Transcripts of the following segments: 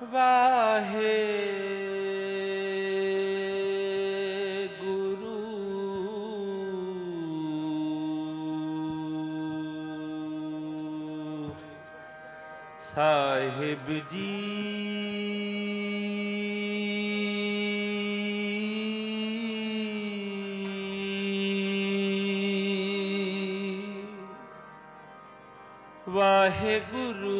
वाहे गुरु साहिब जी। वाहे गुरु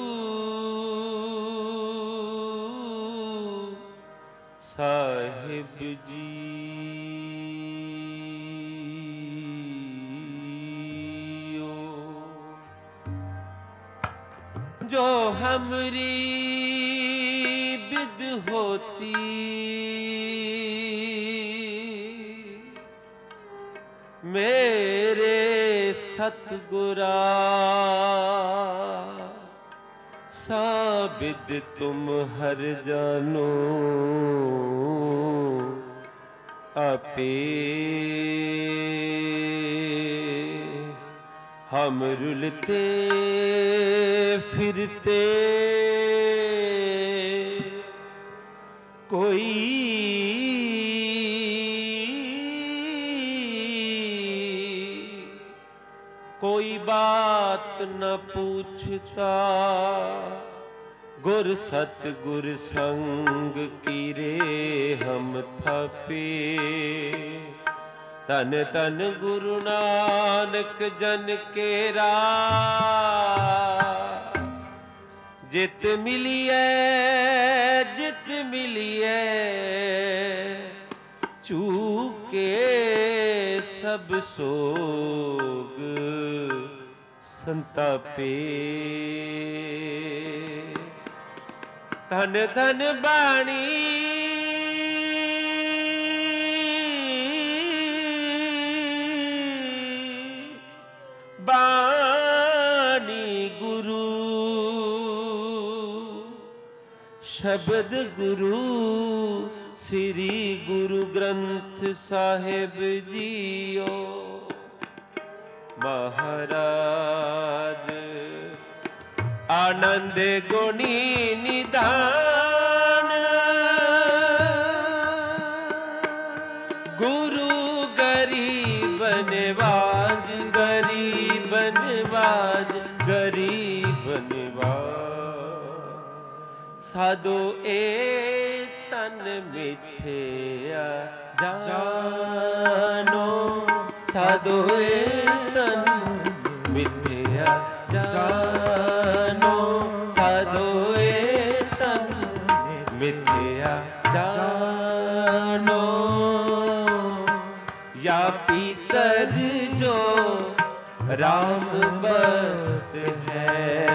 साहिब जी। जो हमरी बिद होती मेरे सतगुरा साबिद तुम हर जानो आपे। हम रुलते फिरते कोई बात न पूछता गुर सतगुर संग कीरे हम थापे। तन तन गुरु नानक जन केरा जित मिलिए चूके सब सोग संतापे। धन धन बाणी गुरु शब्द गुरु श्री गुरु ग्रंथ साहिब जियो। महाराज आनंद गुणी निधान गुरु गरीब निवाज गरीब निवाज गरीब निवाज। साधो ए तन मिथ्या जानो साधो ए तन मिथ्या जानो साधो ए तन मिथ्या जानो। या पीतर जो राम बस्त है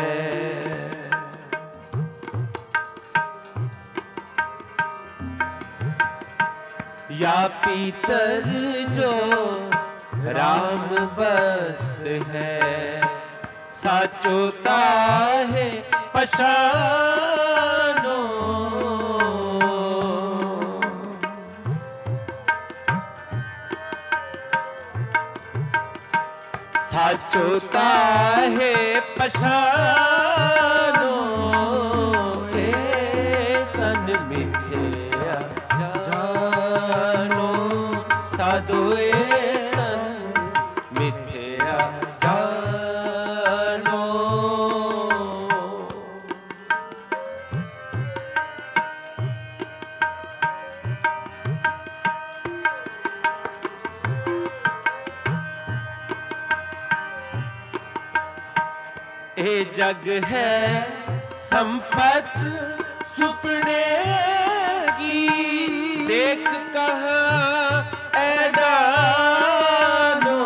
या पीतर जो राम बस्त है। साचोता है पशानो साचोता है पशानो। तन मिथ्या जानो साधो तन मिथ्या जानो। ए जग है संपत सुपने की देख कहाँ ऐडानो।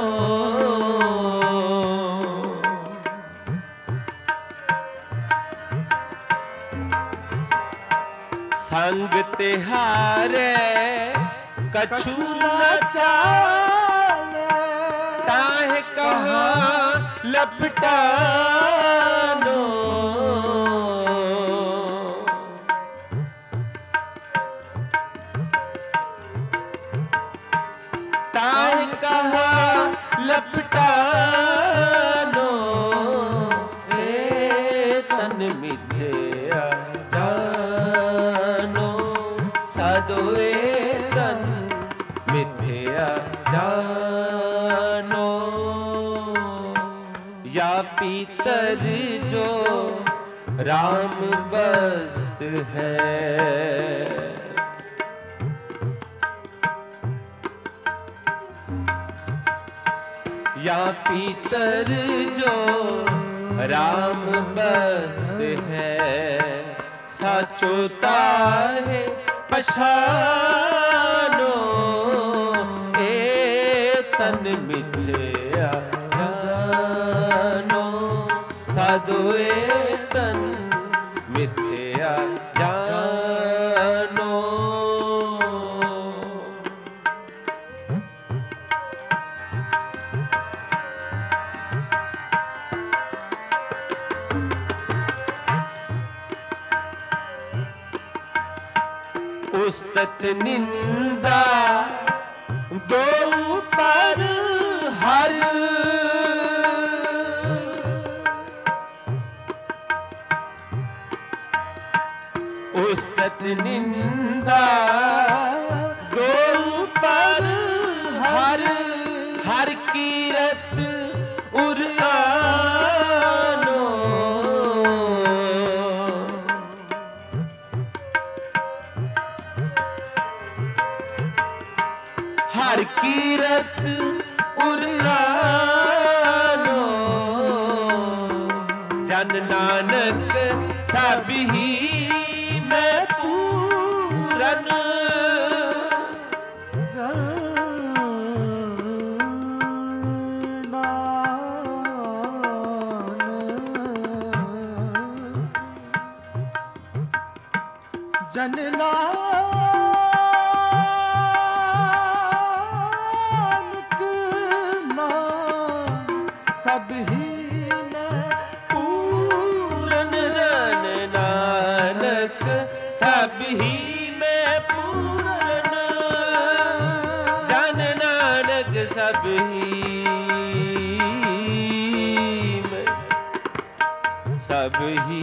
संग तिहारे कछु न चाले ताहे कहाँ लपटानो। ताहे कहाँ लपटानो। तन मिथ्या जानो ਸਾਧੋਏ ਤਨ ਮਿਥਿਆ ਜਾਨੋ। या पीतर जो राम बस्त है, या पीतर जो राम बस्त है, साचोता है पछानो। ए तन मिथ्या जानो, साधोए तन मिथ्या जानो। उस्तत निंदा दो पर हर, उस्तत निंदा दो पर हर, हर कीरत उरानो। हर कीरत उरानो, जन नानक सब ही मैं पूरन। जन नानक नाम सब ही मैं पूरन। जन नानक सब ही मैं पूरन, जन नानक सब ही मैं, सब ही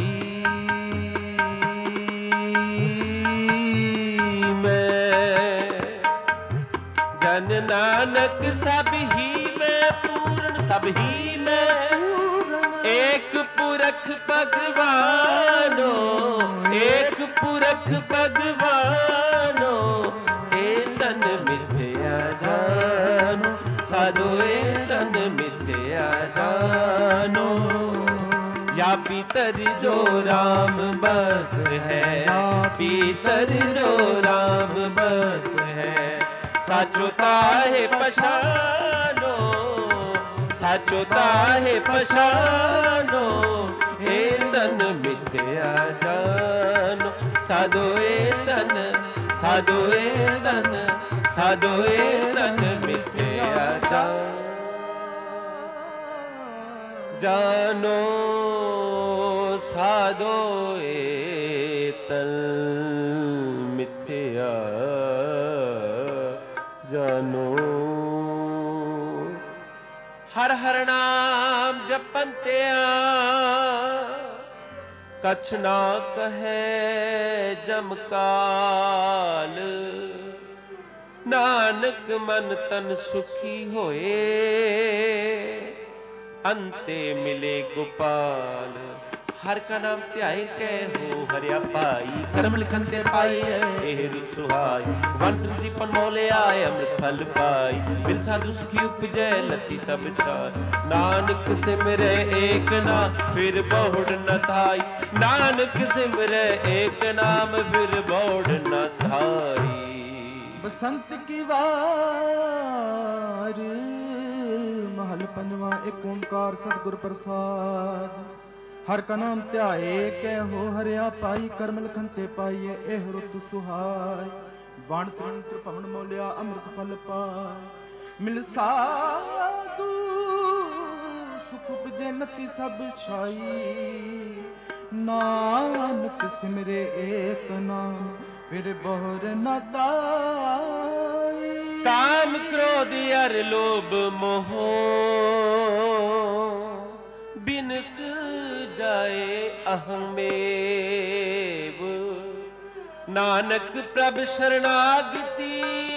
जन नानक सब ही में पूर्ण, सब ही में एक पुरख भगवानो, एक पुरख भगवानो। ए तन मिथ्या जानो, साधोए तन मिथ्या जानो। या पीतर जो राम बस है, पीतर जो राम बस है, साचोता है पछानो, साचोता है पछानो। हे तन मिथ्या जानो, साधोए तन, साधोए तन, साधोए तन मिथ्या जानो, साधोए तन मिथ्या जानो। हर हर नाम जपंत्या कछ ना कहे जमकाल। नानक मन तन सुखी होए, अंते मिले गोपाल। हर का नाम ध्याए कै हो हरिया पाई, कर्म लिखन ते पाई एह रुत सुहाई। वन त्रिपन मोले आए अमृत फल पाई, बिन साधु सुखी उपजै लती सब छाई। नानक सिमरे एक नाम फिर बहुड़ न थाई, नानक सिमरे एक नाम फिर बहुड़ न थाई। बसंत की वार महल पंजवा एक ओंकार सतगुर प्रसाद। हर का नाम ध्याए कै हो हरिया पाई, कर्म लिखन ते पाइए एह रुत सुहाई। वाण त्रिंत्र पवन मोलिया अमृत फल पाई, मिल साधु सुख उपजे नति सब छाई। नानक सिमरे एक नाम फिर बहुर न ताई। काम क्रोध अर लोभ मोह बिनस जाए अहमेव, नानक प्रभ शरणागति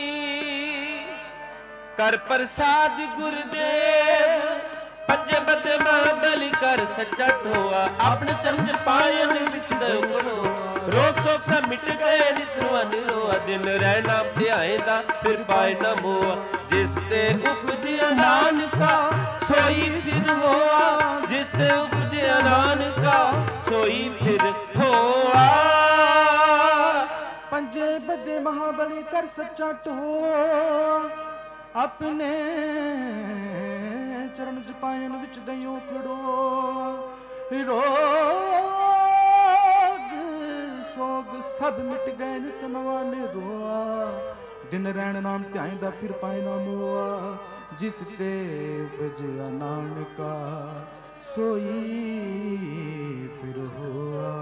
कर प्रसाद गुरुदेव पंजे बदे महाबली कर सच्चा ठोआ अपने चरण पायन विच दयो करो रोग शोक सब मिट गए नित्रुआ निरोआ दिन रह नाम ध्याएंदा फिर पाए न मोआ जिस ते उपजिया नानका सोई फिर होआ जिस ते उपजिया नानका सोई फिर होआ पंजे बदे महाबली कर सच्चा ठोआ अपने चरण जपायन विच दयो खड़ो रोग सोग सब मिट गए नित नवा निरोआ दिन रैन नाम ध्याएंदा फिर पाए ना मोआ जिस ते बजिया नाम का सोई फिर होआ।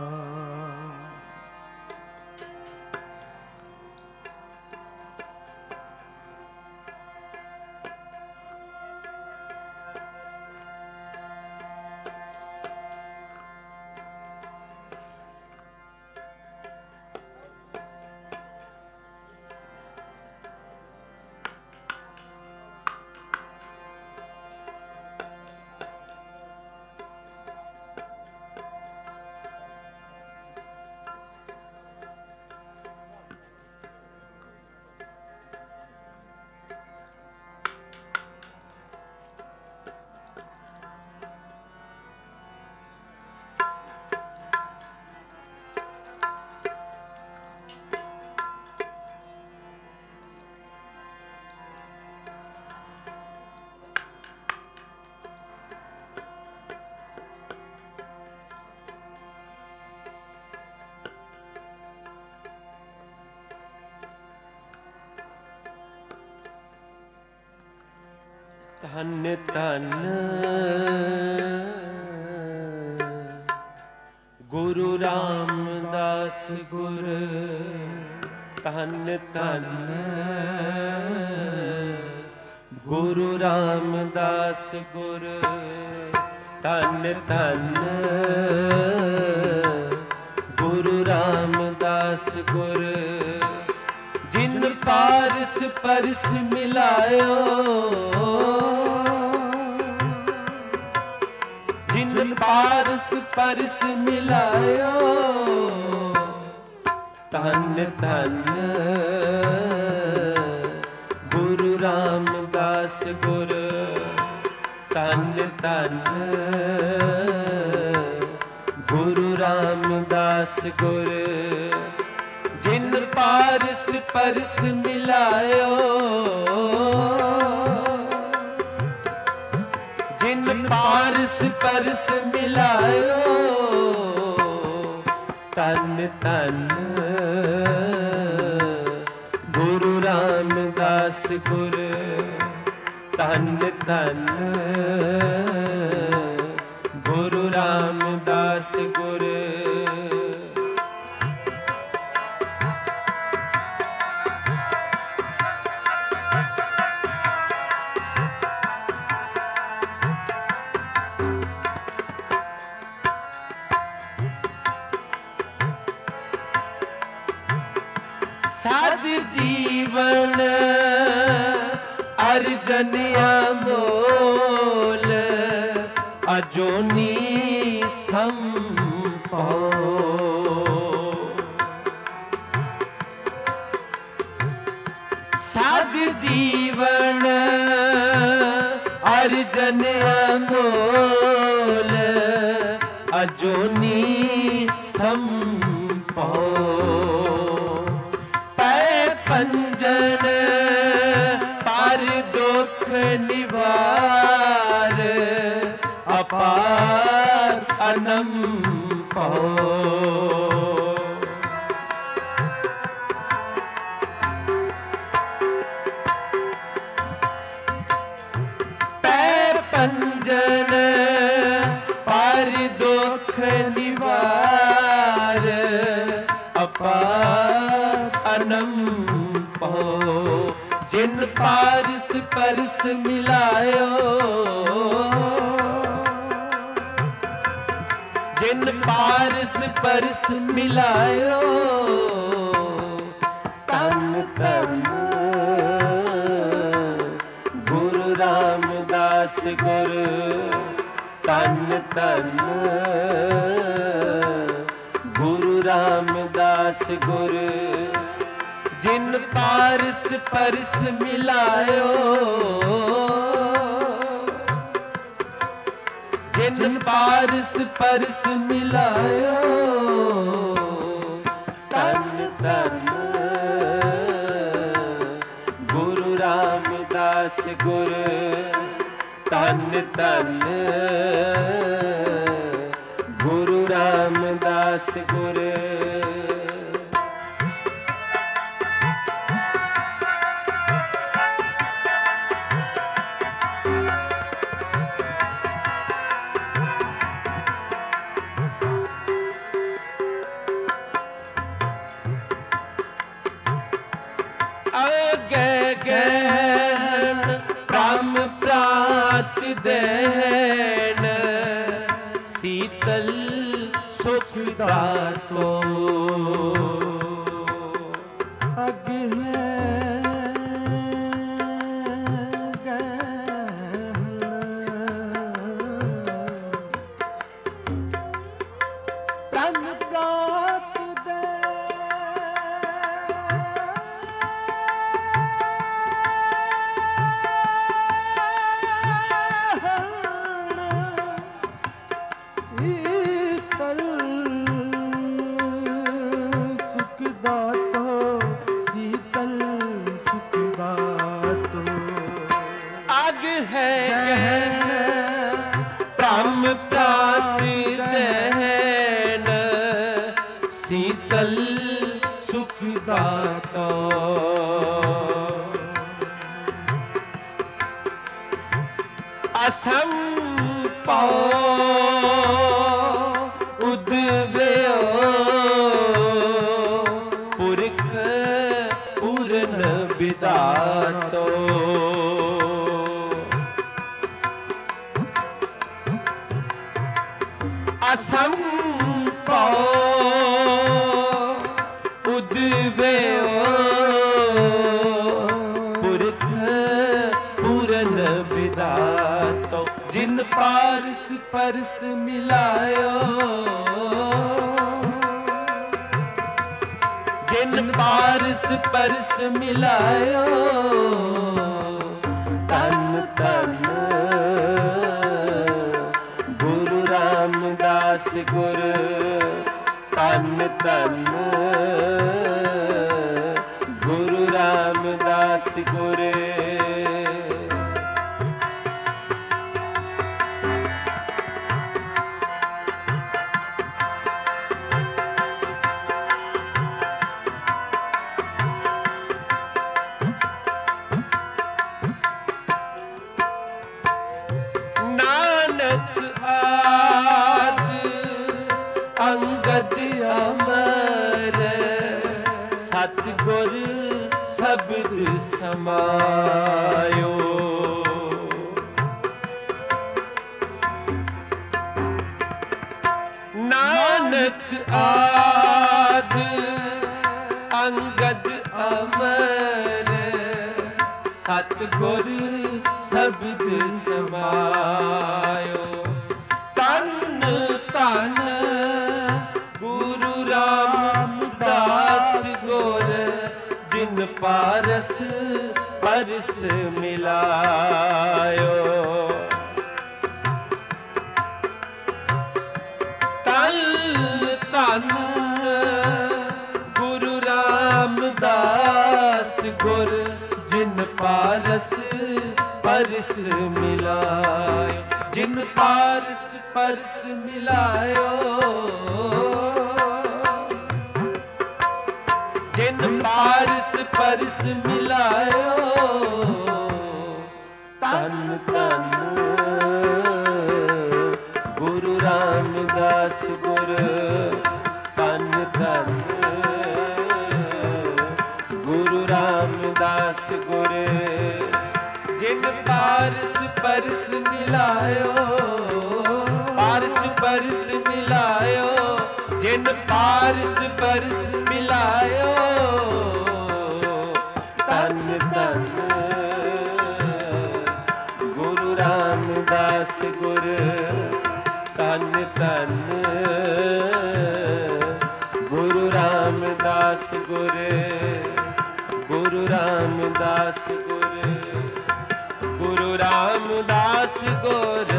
धन धन गुरु रामदास गुर धन धन गुरु रामदास गुर धन धन गुरु रामदास गुर जिन पारस परस मिलायो जिन पारस परस मिलायो धन धन गुरु रामदास गुर धन धन गुरु रामदास गुर जिन पारस परस मिलायो जिन पारस परस मिलायो तन तन गुरु रामदास गुर तन तन गुरु रामदास गुर साध जीवन अर्जनिया मोल अजोनी संपो साध जीवन अर्जनिया मोल अजोनी संपो पंजन पार दुख निवार अपार अनंपो पंजन पार दुख निवार अपार अनंपो जिन पारस परस मिलायो जिन पारस परस मिलायो तन तन गुरु रामदास गुर तन तन गुरु रामदास गुर जिन पारस परस मिलायो जिन पारस परस मिलायो तन तन गुरु रामदास गुर तन तन गुरु रामदास गुर ब्रह्म प्रात देन शीतल सुख दातो अग्नि ब्रह्म प्रात ब्रह्म प्रात देन शीतल सुख दातो असंपो उद्वयो पुरख पूर्ण विदातो असंपो उद्वयो पुरख पूर्ण विदातो जिन पारस परस मिलायो जिन पारस परस मिलायो तन तन गुरु रामदास गुर तन तन गुरु रामदास गुर अंगद अमर सतगुर शब्द समायो नानक आद अंगद अमर सतगुर शब्द समायो तन तन गुरु रामदास गुर जिन पारस परस मिलायो तन तन गुरु रामदास गुर जिन पारस परस मिलायो जिन पारस परस मिलायो जिन पारस परस मिलायो तन तन गुरु रामदास गुर तन तन गुरु रामदास गुर जिन पारस परस मिलायो पारस परस मिलायो मिलायो, जिन पारस परस मिलायो। तन तन गुरु रामदास गुर, तन तन गुरु रामदास गुर, गुरु रामदास गुर, गुरु रामदास गुर।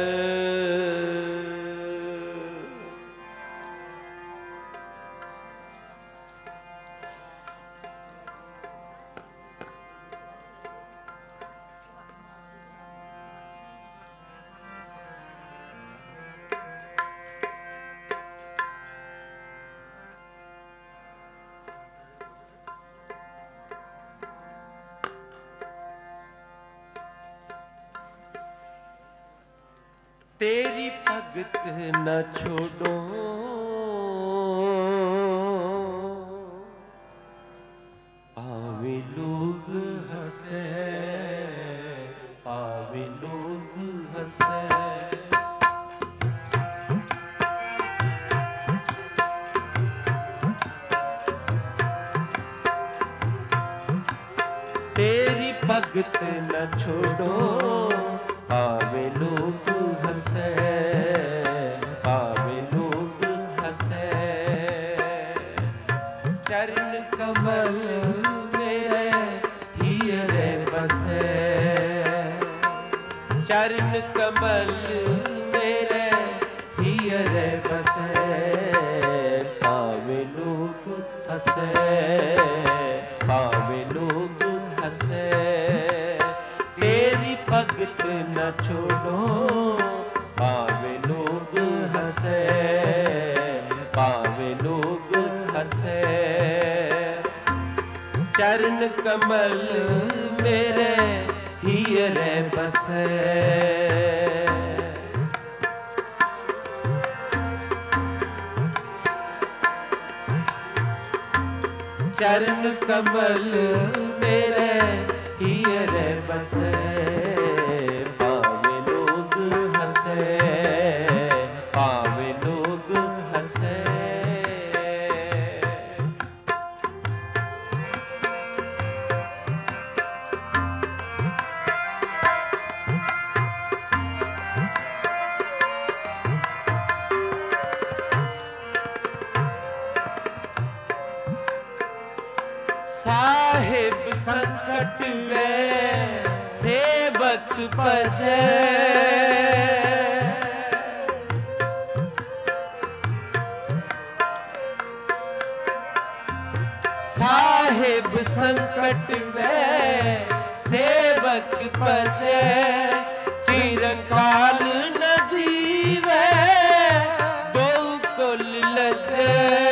तेरी भगत न छोड़ो, आवे लोग हंसे, आवे लोग हंसे। तेरी भगत न छोड़ो, आवे लोग हंसे, आवे लोग हंसे। चरण कमल मेरे हीरे बसे, चरण कमल मेरे हीरे बसे। आवे लोग हंसे, आवे लोग हंसे। तेरी भगत न छोड़ो, पावे लोग हंसे, पावे लोग हंसे। चरण कमल मेरे हीरे बसे। चरण कमल मेरे हीरे बसे। पावे लोग हंसे, पावे लोग हंसे। साहिब संकट में सेवक पधे, साहिब संकट में सेवक पधे। चिरकाल न जीवे दो कुल लधे।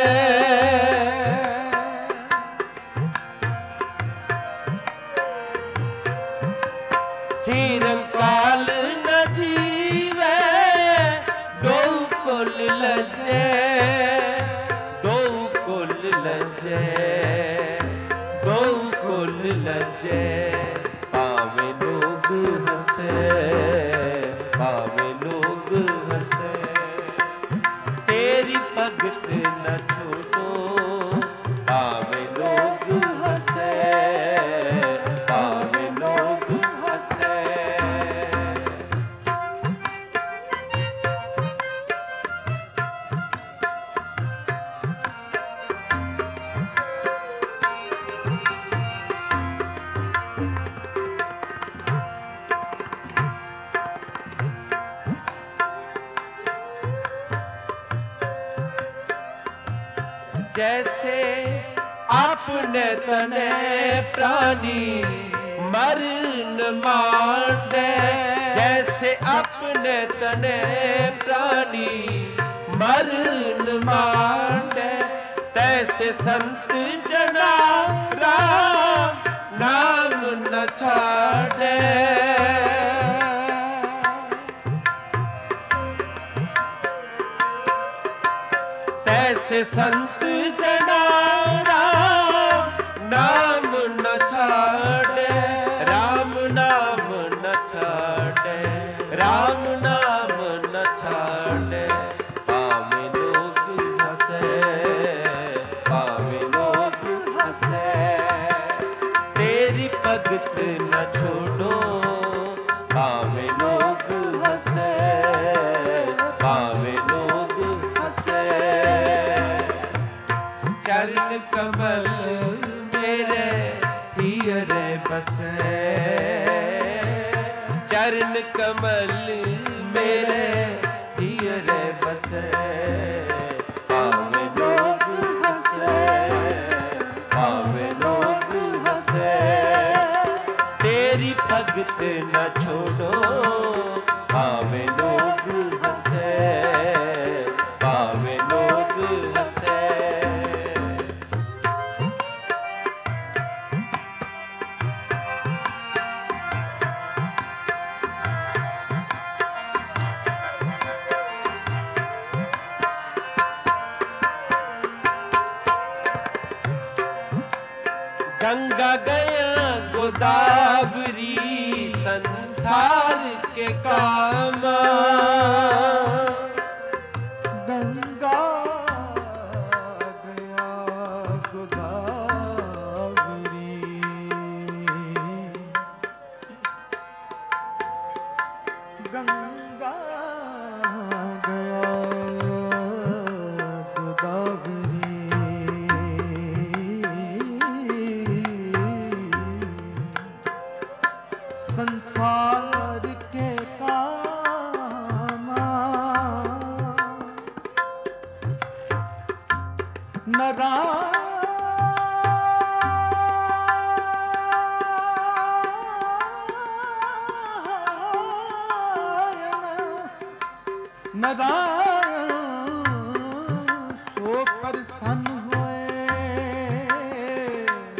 चिरकाल न जीवे दो कुल लजे, दो कुल लजे, दो कुल लजे। पावे लोग हंसे, पावे लोग हंसे। तेरी भगत न छोड़ो, पावे लोग हंसे, पावे लोग हंसे। जैसे आपने तने प्राणी मर न मांडे, जैसे अपने तने प्राणी मर न मांडे। तैसे संत जना राम नाम न छाड़े। तैसे संत जना राम नाम न छाड़े। राम नाम न छाड़े, राम नाम न छाड़े। पावे भगत न छोड़ो, पावे लोग हंसे, पावे लोग हंसे। चरण कमल मेरे हियरे बसे, चरण कमल मेरे हियरे बसे, पावे लोग हंसे, पावे लोग हंसे। तेरी भगत न छोड़ो, पावे लोग हंसे, पावे लोग हंसे। गंगा गया गोदावरी संसार के काम, गंगा गया गोदावरी, गंगा गया गोदावरी। संसार के कामा नारायण सो प्रसन्न होए,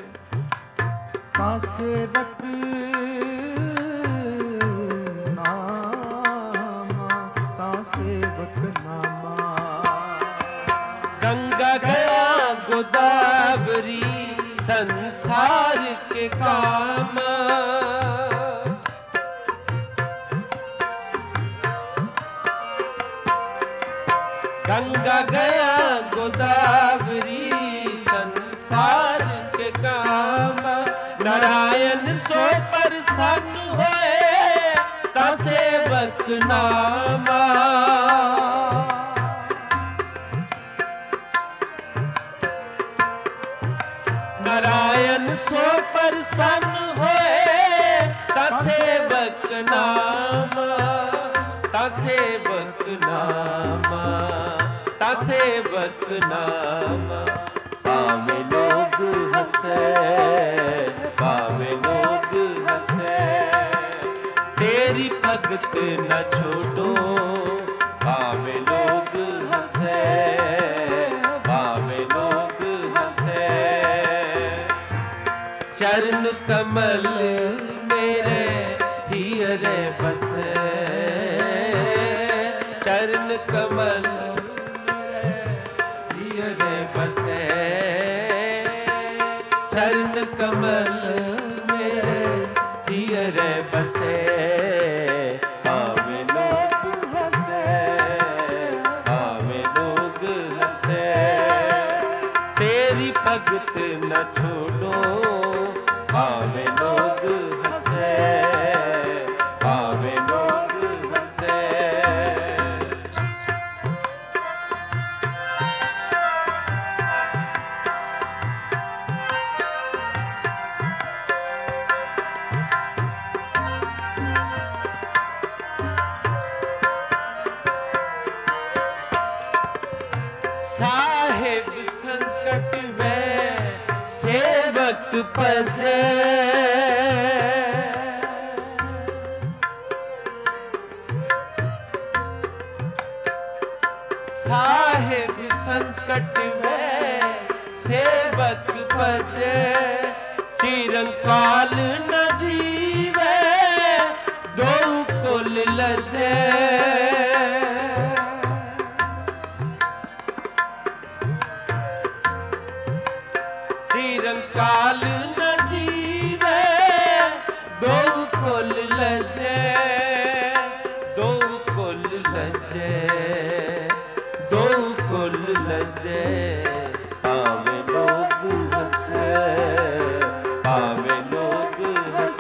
ता सेवक गंगा गया गोदावरी संसार के काम, गंगा गया गोदावरी संसार के काम। नारायण सो प्रसन्न होए, ता सेवक नामा। नारायण सो प्रसन्न होए, ता सेवक नामा, ता सेवक नामा, ता सेवक नामा। पावे लोग हंसे, पावे लोग हंसे। तेरी भगत न छोड़ो, पावे लोग हंसे, पावे लोग हंसे। चरण कमल मेरे हियरे बसे, चरण कमल मेरे हियरे बसे, चरण कमल मेरे हियरे बसे। पावे लोग हंसे, पावे लोग हंसे। तेरी भगत न छोड़ो, पावे लोग हंसे, पावे लोग हंसे। साहिब संकट में सेवक पधे, साहिब संकट में सेवक पधे। चिरंकाल न जीवे, दो कुल लजे। चिरंकाल न जीवे, दो कुल लजे, दो कुल लजे, दो कुल लजे। पावे लोग हंसे, पावे लोग हंसे।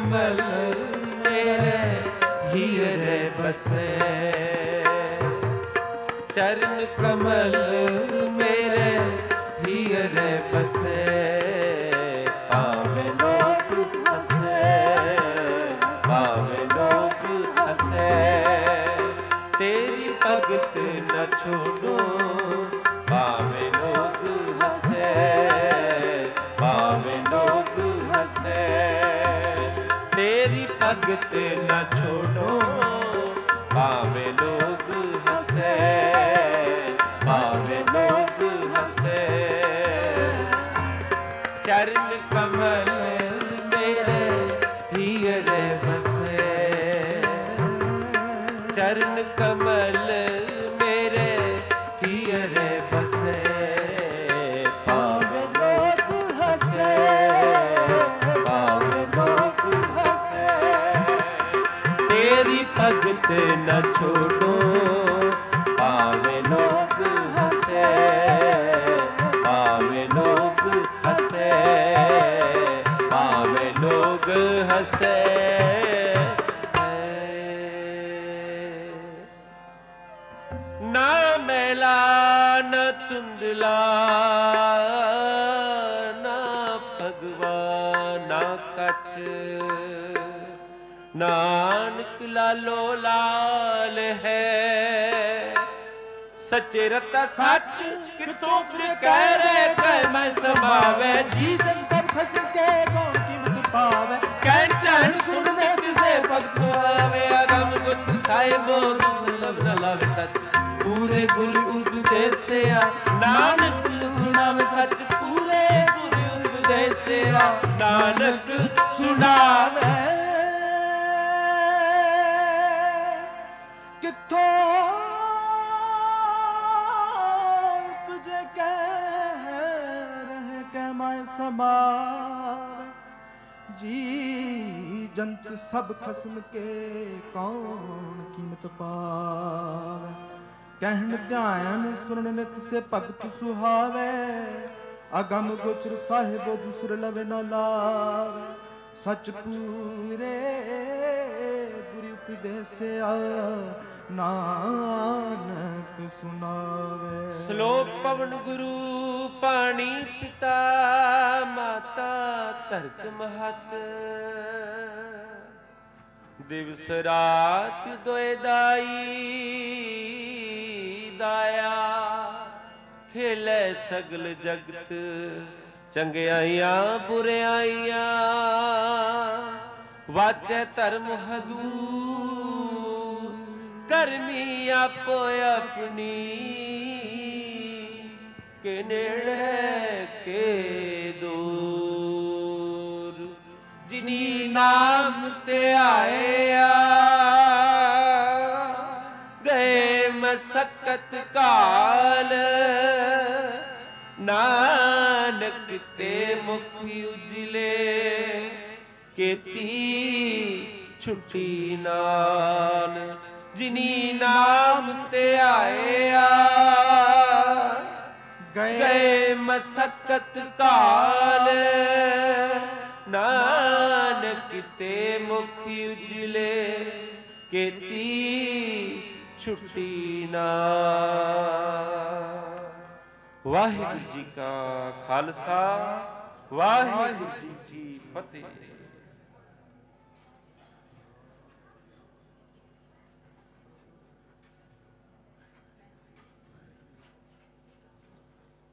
कमल मेरे हीरे बसे, चरण कमल मेरे हीरे बसे, पावे लोग हंसे, पावे लोग हंसे, तेरी भगत न छोड़ो, पावे लोग हंसे, पावे लोग हंसे, तेरी भगत न छोड़ो, पावे लोग हंसे, पावे लोग हंसे, चरण कमल मेरे हीरे बसे, चरण कमल मेरे हीरे बसे, पावे लोग हंसे, पावे लोग हंसे, तेरी भगत न छोड़ो, पावे लोग हंसे, पावे लोग हंसे, पावे लोग हंसे। ना मैला न धुंधला, ना भगवान ना कछ, नानक लालो लाल है, सच्चे रता सच कितों कह रे कह मैं समावे, जी जन सब खसम के कौन कीमत पावे, कहन सुनने किसे पग सुहावे, अगम गुप्त साहिबो दुर्लभ न लावे सच, पूरे गुरु उपदेसिया, नानक सुनावे सच, पूरे गुरु उपदेसिया, नानक सुनावे। किथों उपजे कह रहे कह मैं समावे, जी जंत सब खसम के कौन कीमत पावे, कहन ध्यान सुनन नित से भगत सुहावे, अगम गोचर साहिबो दूसर लवे न लावे, सच पूरे गुरु उपदेसिया, नानक सुनावे। श्लोक पवन गुरु पानी पिता, माता धरत महत, दिवस रात दोए दाई, दाया खेले सगल जगत, चंगियाइयां बुरियाइयां, वाचे धर्म हदूर, करनी आपो अपनी, के नेड़े के दूर, जिनी नाम ते आया, गए मसक्कत काल, नानक ते मुखी उजले, केती छुट्टी नाल, जिनी नाम ते आया, गए मसक्कत काल, नानक ते मुखी उजले, केती छुट्टी नाल। वाहिगुरू जी का खालसा, वाहिगुरू जी की फतेह।